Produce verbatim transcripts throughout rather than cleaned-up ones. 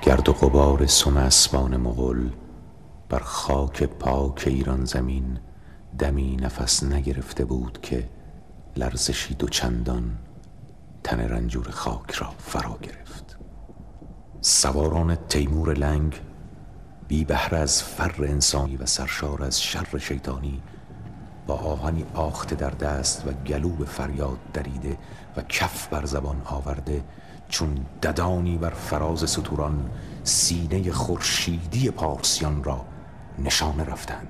گرد و غبار سم اسبان مغل بر خاک پاک ایران زمین دمی نفس نگرفته بود که لرزشی دو چندان تن رنجور خاک را فرا گرفت. سواران تیمور لنگ بی بهره از فر انسانی و سرشار از شر شیطانی با آهنی آخته در دست و گلو به فریاد دریده و کف بر زبان آورده چون ددانی بر فراز ستوران سینه خورشیدی پارسیان را نشانه رفتند.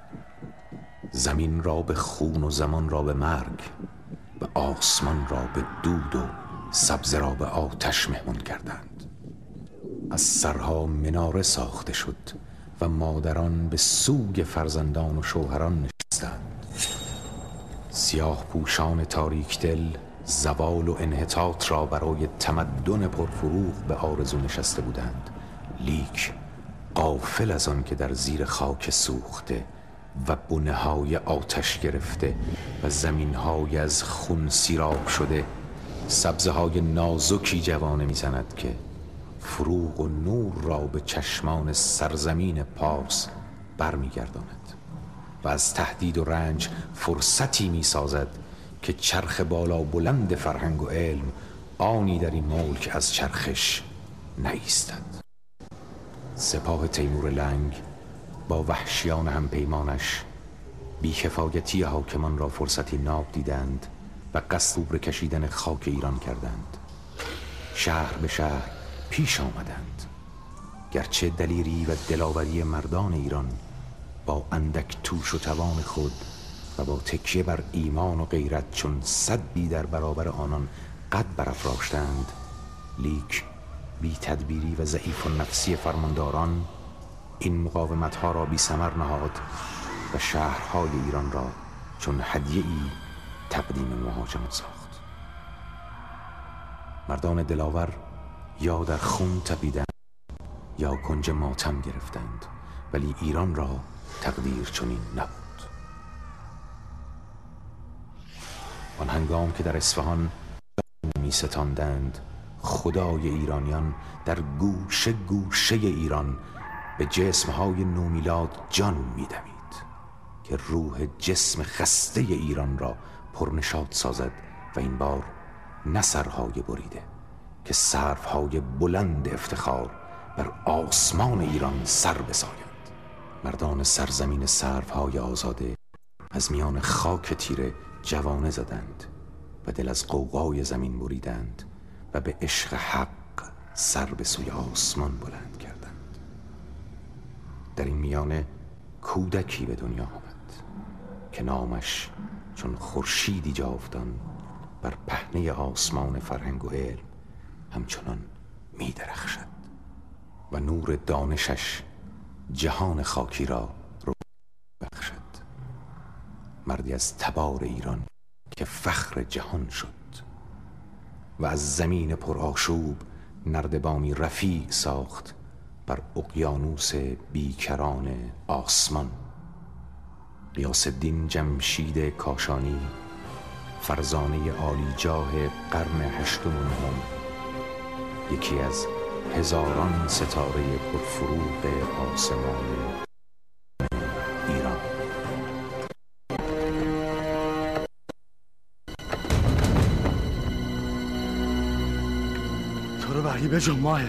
زمین را به خون و زمان را به مرگ و آسمان را به دود و سبزه را به آتش مهمان کردند. از سرها مناره ساخته شد و مادران به سوگ فرزندان و شوهران نشستند. سیاه پوشان تاریک دل زوال و انحطاط را برای تمدن پرفروغ به آرزو نشسته بودند، لیک غافل از آن که در زیر خاک سوخته و بنه‌های آتش گرفته و زمین‌های از خون سیراب شده سبزه‌های نازکی جوانه می‌زند که فروغ و نور را به چشمان سرزمین پارس برمیگرداند و از تهدید و رنج فرصتی می‌سازد که چرخ بالا بلند فرهنگ و علم آنی در این ملک از چرخش نایستد. سپاه تیمور لنگ با وحشیان همپیمانش بی‌کفایتی حاکمان را فرصتی ناب دیدند و قصد بر کشیدن خاک ایران کردند. شهر به شهر پیش آمدند، گرچه دلیری و دلاوری مردان ایران با اندک توش و توان خود و با تکیه بر ایمان و غیرت چون سدی در برابر آنان قد برافراشتند، لیک بی تدبیری و ضعیف و نفسی فرمانداران این مقاومت‌ها را بی ثمر نهاد و شهرهای ایران را چون هدیه‌ای تقدیم مهاجمان ساخت. مردان دلاور یا در خون تپیدند یا کنج ماتم گرفتند، ولی ایران را تقدیر چنین نبود. آن هنگام که در اصفهان می ستاندند خدای ایرانیان در گوشه گوشه ایران به جسمهای نومیلاد جان می دمید که روح جسم خسته ایران را پرنشاط سازد و این بار نه سرهای بریده که سروهای بلند افتخار بر آسمان ایران سر بسایند. مردان سرزمین سروهای آزاده از میان خاک تیره جوانه زدند و دل از غوغای زمین بریدند و به عشق حق سر به سوی آسمان بلند کردند. در این میانه کودکی به دنیا آمد که نامش چون خورشیدی جاودان بر پهنه آسمان فرهنگ و علم همچنان می درخشد و نور دانشش جهان خاکی را رو بخشد. مردی از تبار ایران که فخر جهان شد و از زمین پرآشوب نردبانی رفیع ساخت بر اقیانوس بیکران آسمان. غیاث الدین جمشید کاشانی، فرزانه عالیجاه قرن هشتم و نهم، یکی از هزاران ستاره پرفروغ آسمان ایران. تو رو وحی بجا ماهر.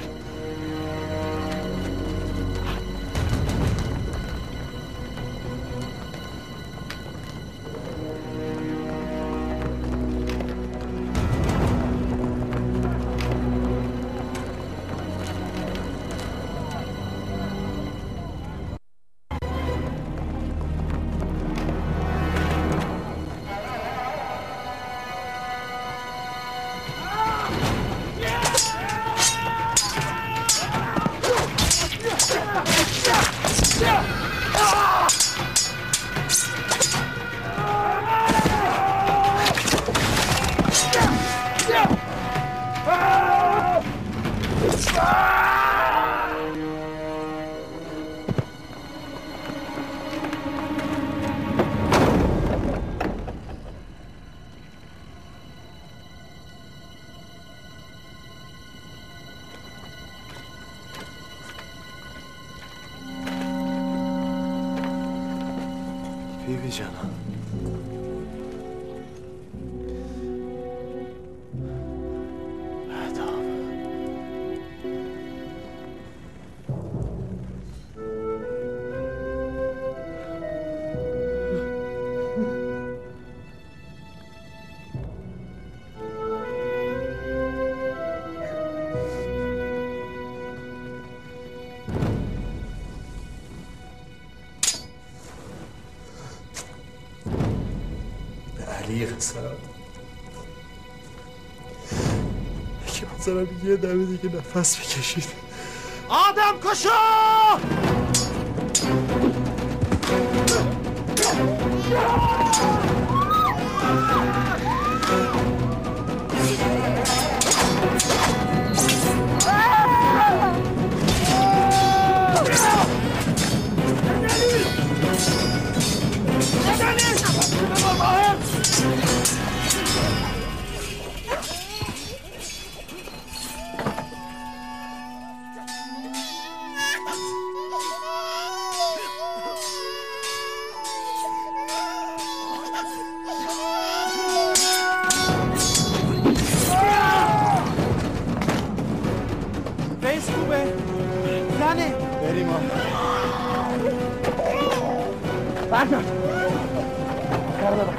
بیبی جانم. علی قسم که بذارم یه دمه دیگه نفس بکشید. آدم کشا! رئیس خوبه؟ زنه؟ بریم آن بردار بردار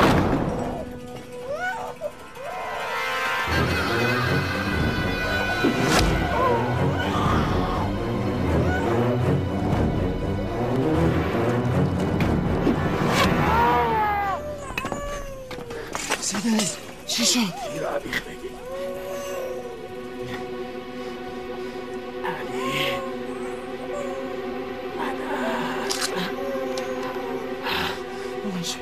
سیدنی چی شد؟ تیر عبیق بگی علی مدد اون شد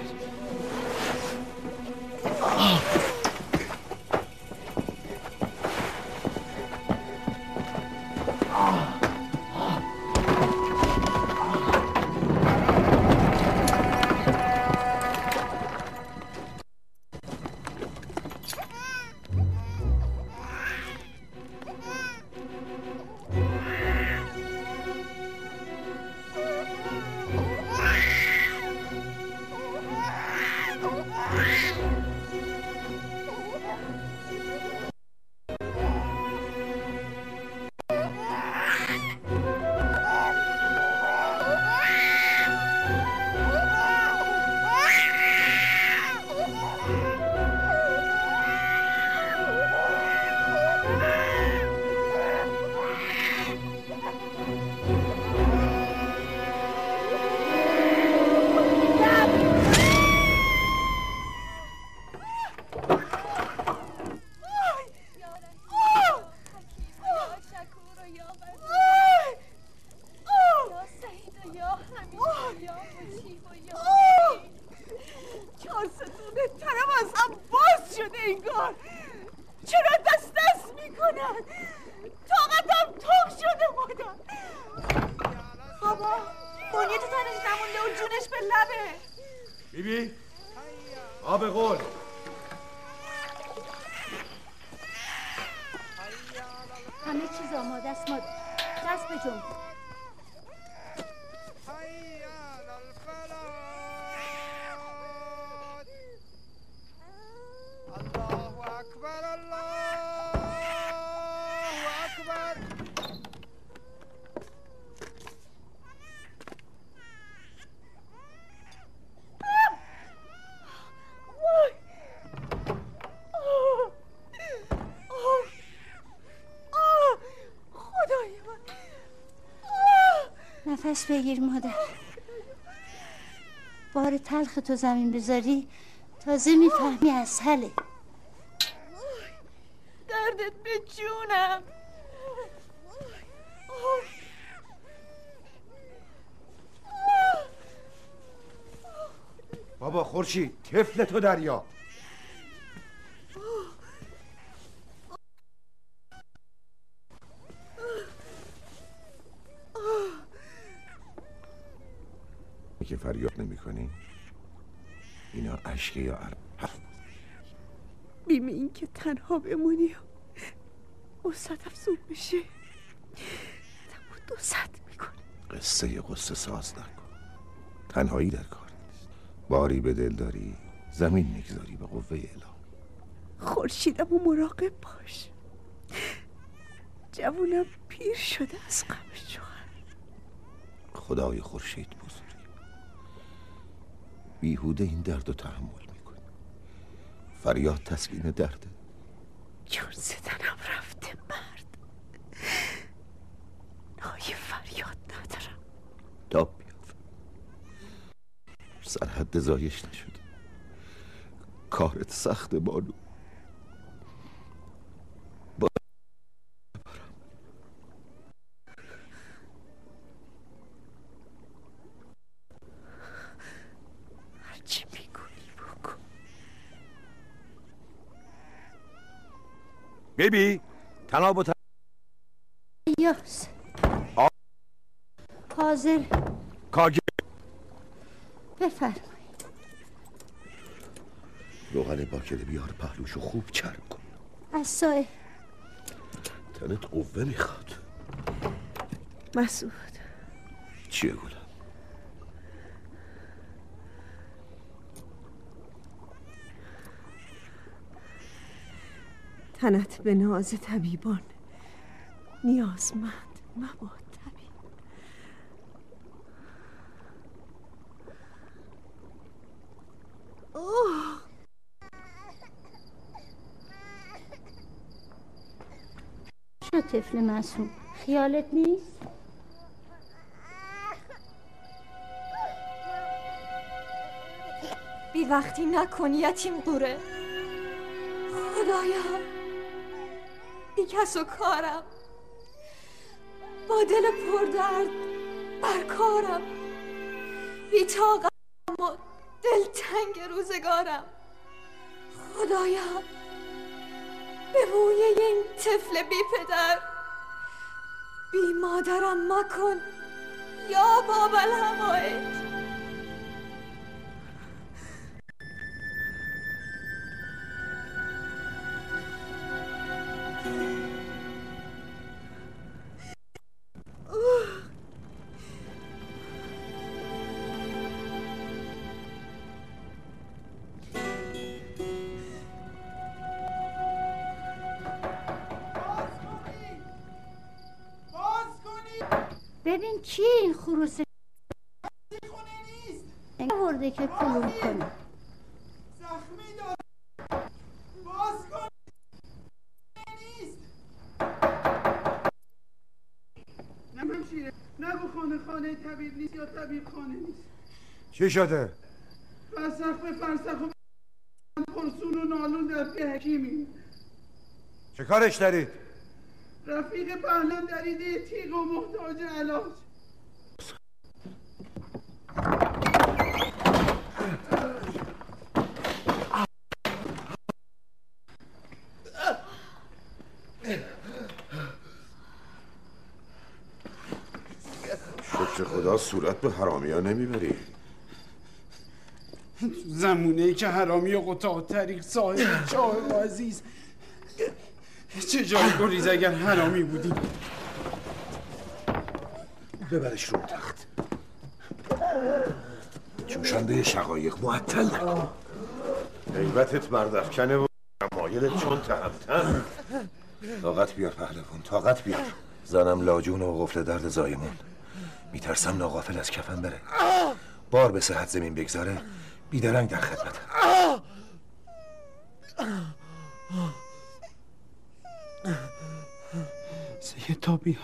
بیبی آب قول همه چیز آماده است مادر دست به جنب الله اکبر الله اکبر نفس بگیر مادر بار تلخ تو زمین بذاری تازه میفهمی اسهله دردت به جونم بابا خورشید طفل تو دریا که فریاد نمی کنی اینا اشکه یا عرب بیم این که تنها بمونی و صد افزون بشه تمام دو صد میکنه قصه قصه ساز نکن تنهایی در کار باری به دل داری زمین میگذاری به قوه الهی. خورشیدم و مراقب باش. جوونم پیر شده از غم شوهر. خدای خورشید بزرگ، بیهوده این درد رو تحمل میکنی. فریاد تسکین درده. جون زدنم رفته مرد. نای فریاد ندارم. تاب بیار، سرحد زایش نشده. کارت سخت بانو. با هرچی میکنی بکن. بیبی تناب و تناب یاس حاضر کاگی بفرمایید. روغن باکره بیار پهلوشو خوب چرم کن. عصای تنت قوه میخواد. مسعود چیه گلم؟ تنت به ناز طبیبان نیازمند مباد طبیب. اوه شو طفل معصوم، خیالت نیست؟ بی وقتی نکن یتیم قوره. خدایا بی کس و کارم، با دل پردرد بر کارم، بی طاقتم و دلتنگ روزگارم. خدایا به بوی این طفل بی پدر بی مادرم مکن یا باب الحوائج. ببین چیه این خروس خونه نیست. ورده که کلوم کنه. زخمی دار. باز کن. نیست. نمیم شیره. نگو خانه خانه طبیب نیست یا طبیب خانه نیست. چی شده؟ فرسخ به فرسخ و پرسون و نالون در پی حکیمی. چه کارش دارید؟ رفیق پهلان دریده تیغ و محتاج علاج. شکر خدا صورت به حرامی ها نمیبری. تو زمونه ای که حرامی و قطاع طریق صاحب چاه و عزیز چه جای گریز اگر حرامی بودیم. ببرش رو تخت. جوشنده شقایق معطل نکن. حیبتت مردفکنه و مایلت چون تهمتن. طاقت بیار پهلوان، طاقت بیار. زنم لاجون و قفل درد زایمون. میترسم ناغافل از کفن بره. بار به صحت زمین بگذاره بیدرنگ در خدمت. سید تا بیار.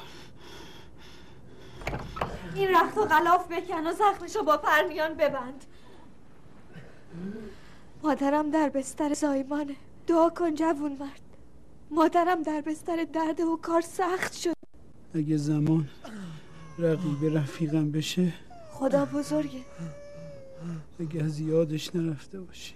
این رخت و غلاف بکن و زخمشو با پرنیان ببند. مادرم در بستر زایمانه. دعا کن جوون مرد. مادرم در بستر درد و کار سخت شد. اگه زمان رقیب رفیقم بشه خدا بزرگه. اگه از یادش نرفته باشی.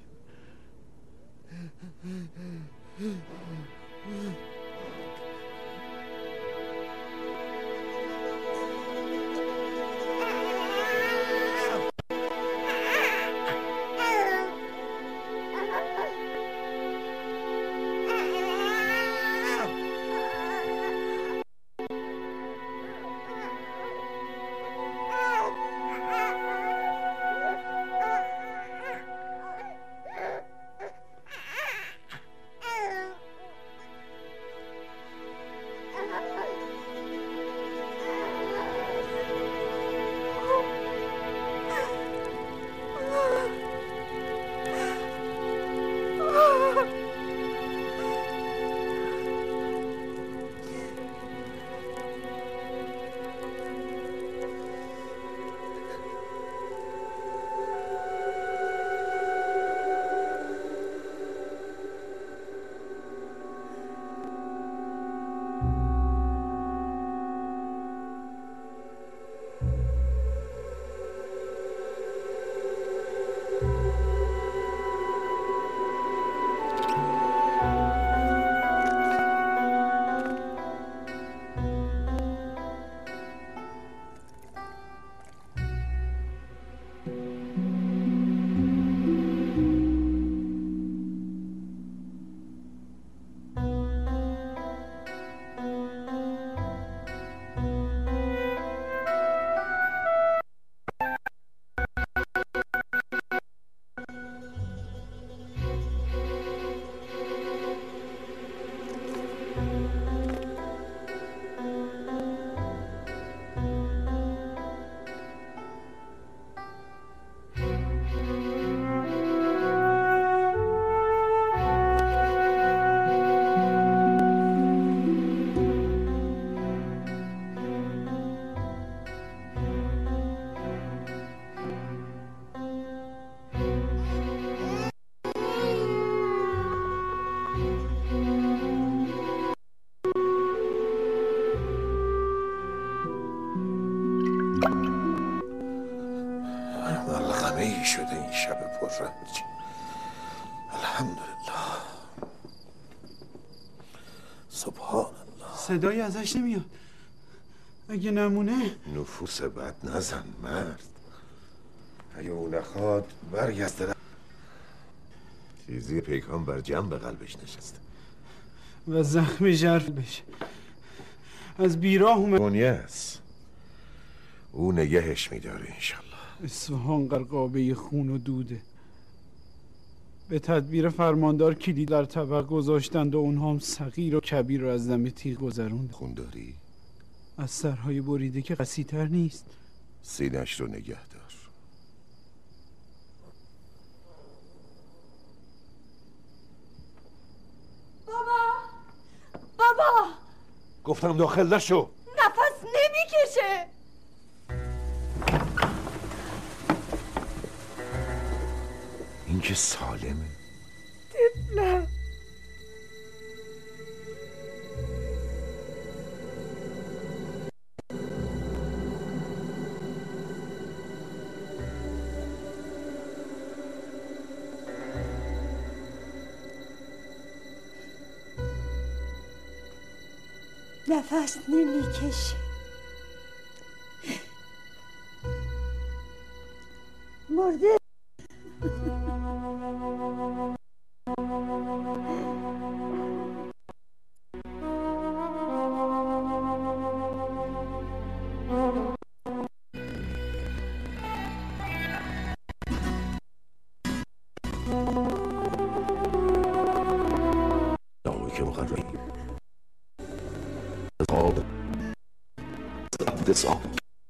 رنج. الحمدلله. سبحان الله. صدایی ازش نمیاد. اگه نمونه نفوس بد نزن مرد. اگه او نخواد برگزده. تیزی پیکان بر جنب قلبش نشسته و زخم ژرف بشه. از بیراه اومد. دنیاست. او نگهش میداره انشالله. اصفهان قرقابه خون و دوده. به تدبیر فرماندار کلید در طبق گذاشتند و اونها هم صغیر و کبیر رو از دم تیغ گذروند. خون داری؟ از سرهای بریده که قسی‌تر نیست. سینه‌اش رو نگه دار. بابا بابا گفتم داخل نشو. نفس نمیکشه. این که سالمه. طفلم. نفس نمیکشه. مرده. This all.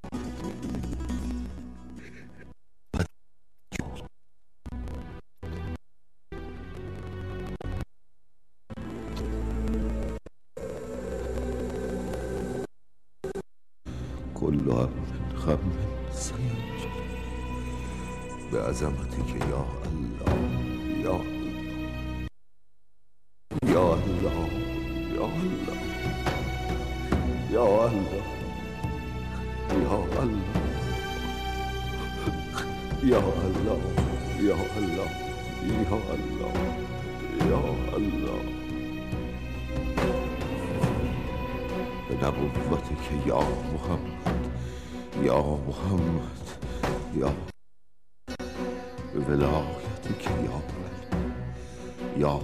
كل عام خم سينجر بعظمتك يا الله يا الله يا الله يا الله يا الله يا الله يا الله يا الله يا الله يا الله بنبوتك يا محمد يا محمد يا بولايتك يا يا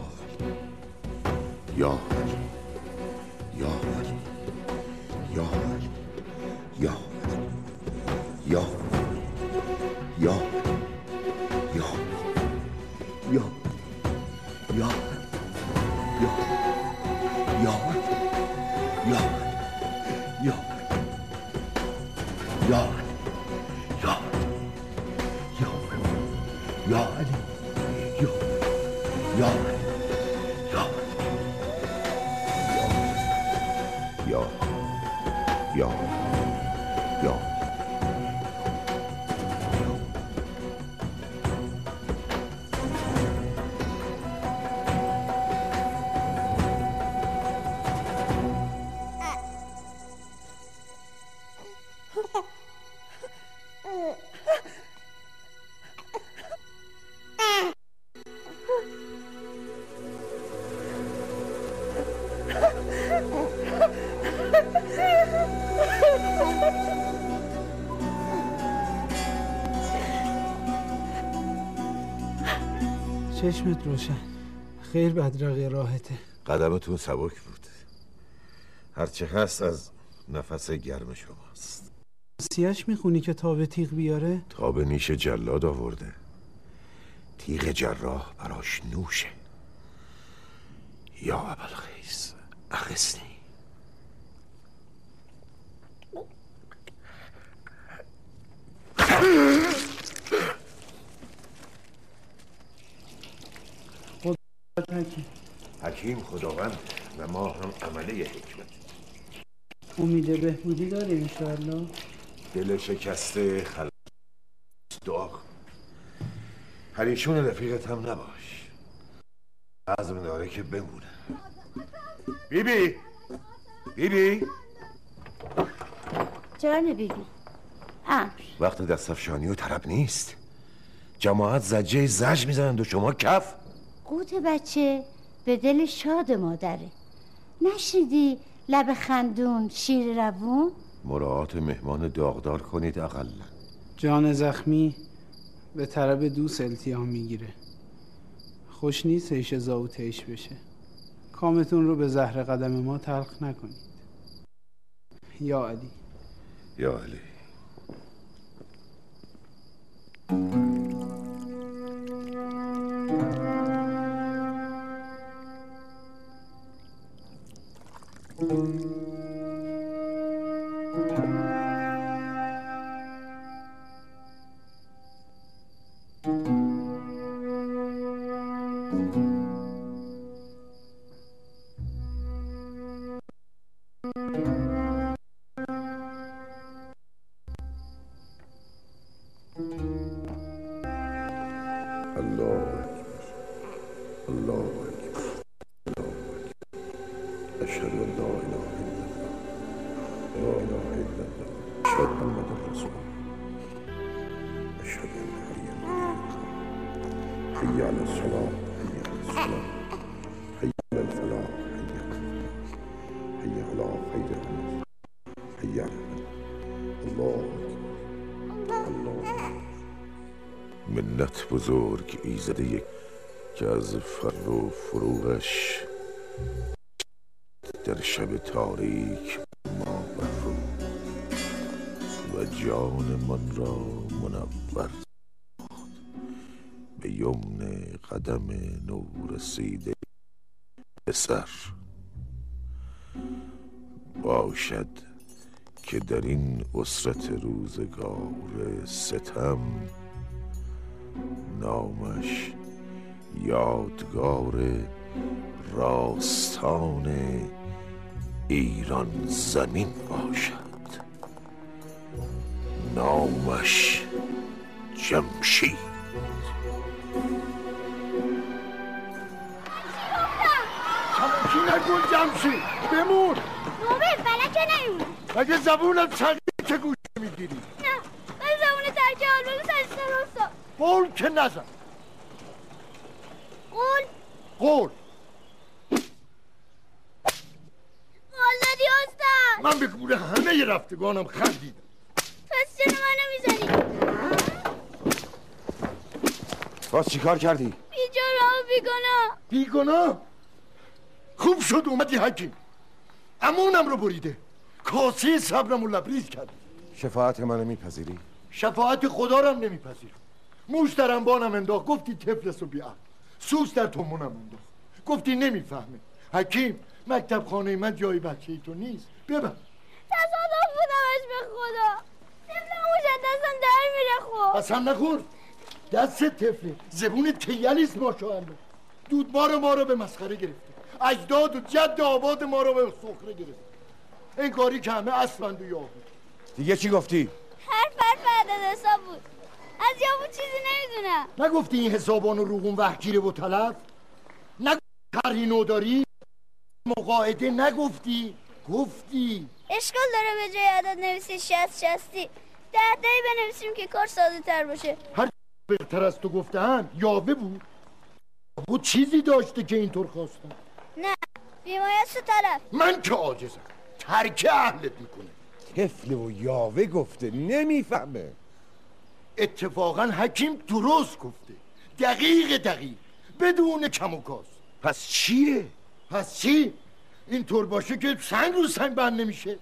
يا يا يا يا يا يا يا يا يا يا يا يا يا يا يا يا يا علي يا يا يا يا يا يا چشمت روشن. خیر بدرقه راحته. قدمتون سبک بود. هرچه هست از نفس گرم شماست. سیاش میخونی که تاب تیغ بیاره؟ تاب نیش جلاد آورده. تیغ جراح براش نوشه. یا ابوالخیس اغثنی. حکیم حکیم خداوند و ما هم عمله حکمت. امید بهبودی داری انشاءالله؟ دل شکسته خلاص دعا کن. پریشون رفیقت هم نباش. عزم داره که بمونه. بیبی بیبی چرا بیبی؟ امر وقت دستفشانی و طرب نیست. جماعت زجه زج میزنند و شما کف. قوت بچه به دل شاد مادره. نشنیدی لب خندون شیر روون؟ مراعات مهمان داغدار کنید اقلا. جان زخمی به طرب دوست التیام میگیره. خوش نیست ایش زاوتش بشه. کامتون رو به زهر قدم ما تلخ نکنید. یا علی. یا علی. منت بزرگ ایزده یک که از فر و فروغش در شب تاریک ما برفرو و جان من را منور به یمن قدم نو رسیده پسر. باشد که در این اسرت روزگار ستم نامش یادگار راستان ایران زمین باشد. نامش جمشید. چمکی نکن جمشید، بمون. نوبه فلکه نیون. مگه زبونت چقیه که گوش میگیری؟ نه من زبون ترکه آلبانو سرشتر راستا. قول که نزن. قول؟ قول. قول دادی استاد. من به گوره همه ی رفتگانم خندیدم. پس چرا من نمیزنی؟ باز چی کار کردی؟ بیچاره و بیگناه. بیگناه؟ خوب شد اومدی حکیم. امونم رو بریده. کاسه صبرم رو لبریز کرد. شفاعت منو میپذیری؟ شفاعت خدا رو هم نمیپذیرم. موش در انبانم انداخت، گفتی طفلس و بیعقل. سوس در تومونم انداخت، گفتی نمیفهمه. حکیم مکتب خانه من جای بچه ای تو نیست، ببر. تصادف بودمش به خدا. طفل موش دستم در میره خب. قسم نخور. دست طفله زبون تیلیست ماشاءالله. دودبار ما رو به مسخره گرفته. اجداد و جد آباد ما رو به سخره گرفته. این کاری که همه اسفند و یابو. دیگه چی گفتی؟ حرف حرف عدد حساب بود. از یابو چیزی نمیدونم. نگفتی این حسابان و روغون وحگیره و طلب؟ نگفتی خری نوداری؟ مقاعده نگفتی؟ گفتی اشکال داره به جای عدد نویسی شست شستی ده دهی بنویسیم که کار ساده تر باشه. هر بهتر از تو گفتن یاوه بود. بود چیزی داشته که اینطور خواستن. نه بیمایست و طلب. من که عاجزم ترک اهلت میکنه. طفل و یاوه گفته نمیفهمه. اتفاقا حکیم درست گفته، دقیق دقیق بدون کم و کاست. پس چیه؟ پس چی؟ اینطور باشه که سنگ رو سنگ بند نمیشه.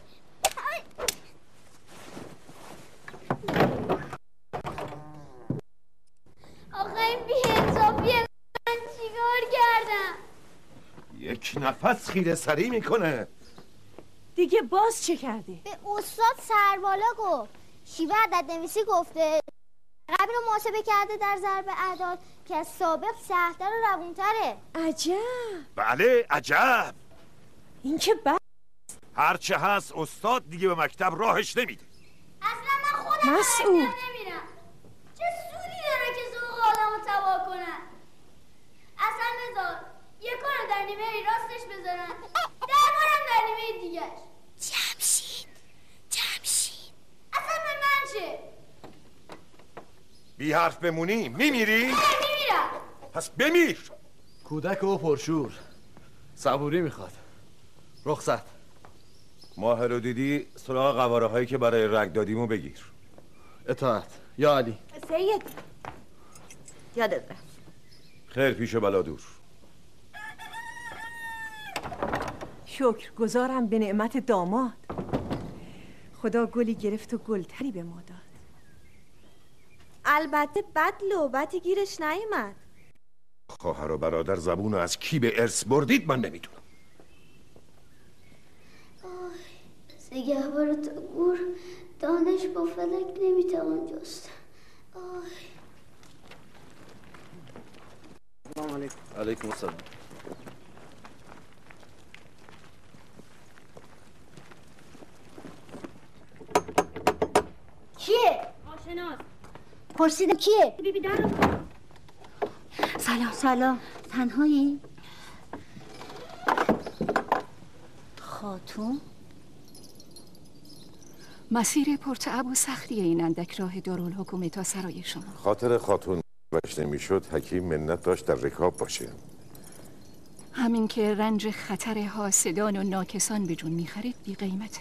آخه این بی‌حسابیه. من چیکار کردم؟ یک نفس خیره سری میکنه. دیگه باز چه کرده؟ به استاد سربالا گفت شیوه عدد نویسی گفته قبل رو محاسبه کرده در ضرب اعداد که از سابق سخت‌تر و روونتره. عجب. بله عجب. این که بس. هرچه هست استاد دیگه به مکتب راهش نمیده. اصلا من خودم مسعود نمیرم. چه سودی داره که ذوق آدمو تباه کنن؟ اصلا بذار یه کارو در نیمه راستش بذارن دربارم در نیمه دیگرش. جمشید جمشید اصلا به من چه؟ بی حرف بمونی میمیری؟ میمیرم. پس بمیر. کودک و پرشور صبوری میخواد. رخصت. ماه رو دیدی سراغ قواره هایی که برای رگ دادیمو بگیر. اطاعت یا علی. سید یادت رفت. خیر پیش بلا دور. شکر گذارم به نعمت داماد. خدا گلی گرفت و گلتری به ما داد. البته بد لعبتی گیرش نیامد. خواهر و برادر زبونو از کی به ارث بردید من نمیدونم. نگهبار تا گور دانش با فلک نمیتوان جست. سلام علیکم. علیکم السلام. کیه؟ آشناس. پرسیدم کیه؟ بیبی دارو. سلام سلام. تنهایی؟ خاتون؟ مسیر پرتعب و سختی این اندک راه دارالحکومه تا سرای شما. خاطر خاتون وش نمیشد حکیم منت داشت در رکاب باشه. همین که رنج خطر حاسدان و ناکسان به جون میخرید بی قیمته.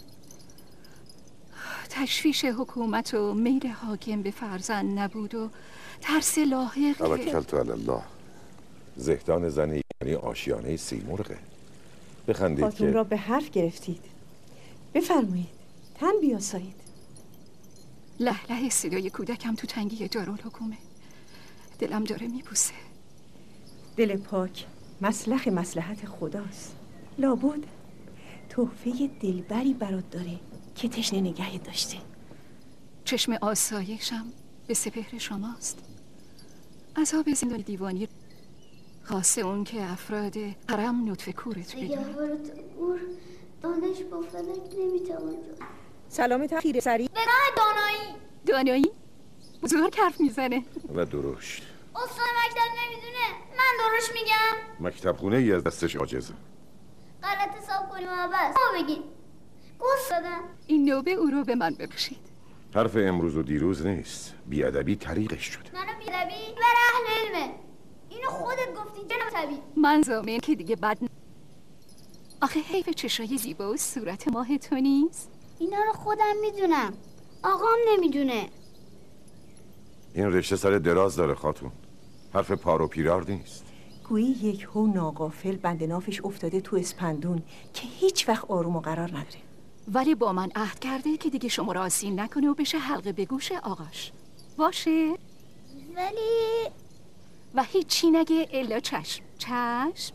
تشویش حکومت و میل حاکم به فرزند نبود و ترس لاحق. توکلت علی الله. زهدان زنی یعنی آشیانه سیمرغه. بخندید خاتون که را به حرف گرفتید. بفرمایید تن بیاسایید. له له صدای کودکم تو تنگی دارالحکومه. دلم داره میبوسه. دل پاک مسلخ مصلحت خداست. لابد تحفه دلبری برات داره که تشنه نگه داشته. چشم آسایشم به سپهر شماست. عذاب زندان دیوانی خاصه اون که افراد حرم نطفه کورت بدونه. نگهبار تا گور دانش با فلک نمیتوان جست. سلام تخییر سریع. به راه دانایی. دانایی؟ بزرگ حرف میزنه. و درشت. استاد مکتب نمیدونه من درش میگم. مکتب خونه ای از دستش عاجزه. غلط حساب کنیم و بس ما بگیم گوش دادم. این نوبه او رو به من ببخشید. حرف امروز و دیروز نیست. بیادبی طریقش شده. منو بیادبی بر اهل علمه. اینو خودت گفتی جناب طبیب. من زامن که دیگه بد ن... آخه حیف چشای زیبا و صورت ماه تو نیست. اینا رو خودم میدونم. آقام نمیدونه. این رشته سر دراز داره خاتون. حرف پار و پیرار نیست. گویی یک هو ناغافل بند نافش افتاده تو اسپندون که هیچ وقت آروم و قرار نداره. ولی با من عهد کرده که دیگه شما را آسین نکنه و بشه حلقه به گوش آقاش. باشه؟ ولی و هیچی نگه الا چشم. چشم؟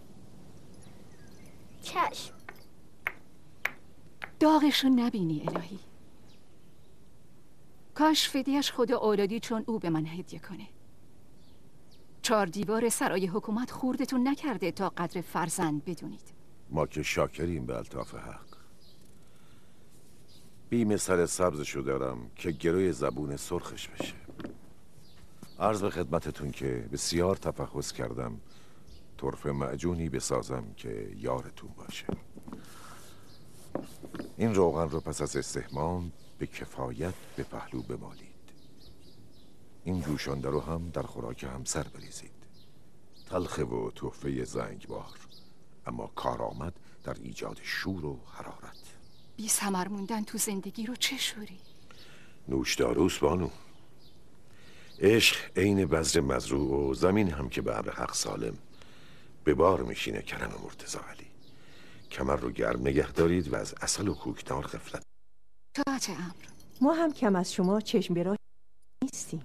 چشم. داغشو نبینی الهی. کاش فدیش خدا اولادی چون او به من هدیه کنه. چهار دیوار سرای حکومت خوردتون نکرده تا قدر فرزند بدونید. ما که شاکریم به الطاف حق. بیم سر سبزشو دارم که گروی زبون سرخش بشه. عرض به خدمتتون که بسیار تفحص کردم طرف معجونی بسازم که یارتون باشه. این روغن رو پس از استحمام به کفایت به پهلو بمالید. این جوشانده رو هم در خوراک همسر بریزید. تلخه و تحفه زنگبار، اما کارآمد در ایجاد شور و حرارت. بی ثمر موندن تو زندگی رو چه شوری؟ نوشداروست بانو. عشق عین بذر مزروع و زمین هم که به امر حق سالم به بار میشینه. کرم مرتضی علی. کمر رو گرم نگه دارید و از عسل و کوکتار غفلت. طاعت امر. ما هم کم از شما چشم به راه نیستیم.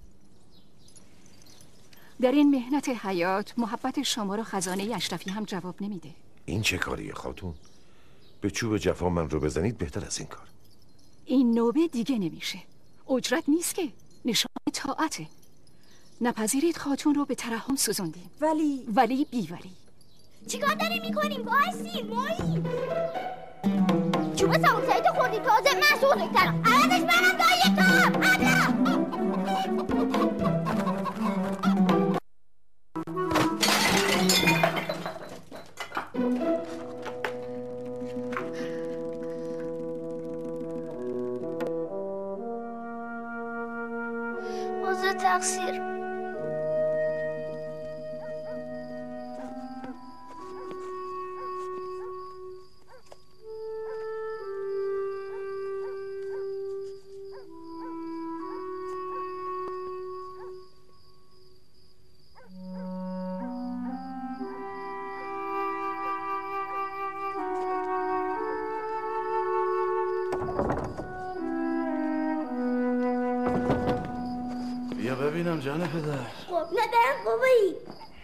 در این مهنت حیات محبت شما رو خزانه اشرفی هم جواب نمیده. این چه کاریه خاتون؟ به چوب جفا من رو بزنید بهتر از این کار. این نوبه دیگه نمیشه. اجرت نیست که، نشان طاعته. نپذیرید خاتون رو به ترحم سوزوندیم. ولی ولی بی ولی. چیکار داریم میکنیم؟ وایسی مایی چوب سمون سعید خوردی تازه من سوزکترم. عوضش منم دایی کام ابلا. تقصیر. بیا ببینم جان پدر. خب ندارم بابایی.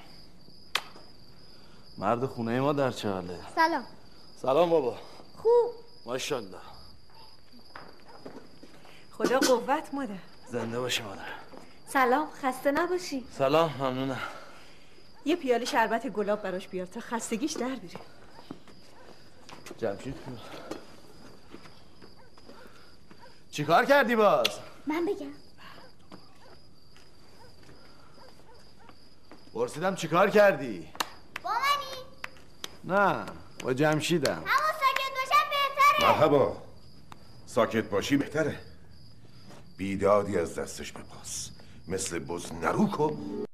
مرد خونه ما در چه حاله؟ سلام. سلام بابا. خوب. ماشاءالله. خدا قوت مادر. زنده باشه مادر. سلام، خسته نباشی. سلام، ممنونم. یه پیاله شربت گلاب براش بیار تا خستگیش در بره. جمشید چی کار کردی باز؟ من بگم. پرسیدم چی کار کردی؟ با منی؟ نه، با جمشیدم. اما ساکت باشم بهتره. مرحبا. ساکت باشی بهتره. بیدادی از دستش بپاس. مثل بز نروک و